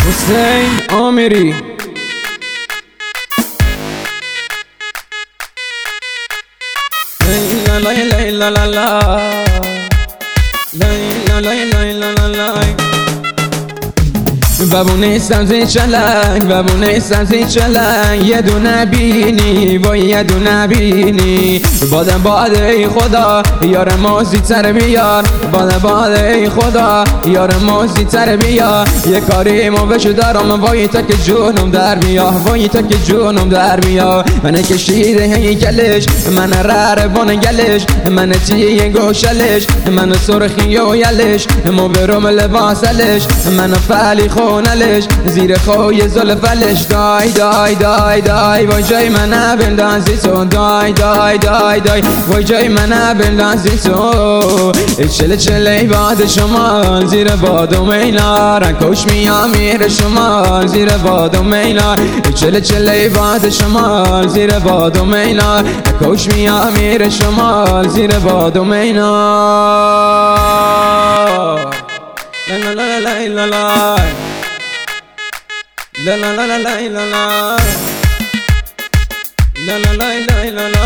حسین آمری لا لا لا لا لا لا لا لا لا لا لا بابونه سبزی چلنگ بابونه سبزی چلنگ یه دونه بینی وای یه دونه بینی باد ای خدا یار مازی تر بیار باد ای خدا یار مازی تر بیار یه کاری ما بشو دارم وای تا که جونم در بیا وای تا که جونم در بیا من کشیده هی گلش من رر بان گلش من تیه گوشلش من سرخی و یلش ما برم لباسلش من فعلی خونلش زیر خوی زلفلش دای دای دای دای وای جای من بندازی تو دای دای دای دای وای جای من بندازی تو چله چله باد شما زیر باد و مینا رنگوش میام میره شما زیر باد و مینا چله چله باد شما زیر باد و مینا رنگوش میام میره شما زیر باد و مینا لا لا لا لا لا لا لا لا لا لا لا لا لا لا لا لا لا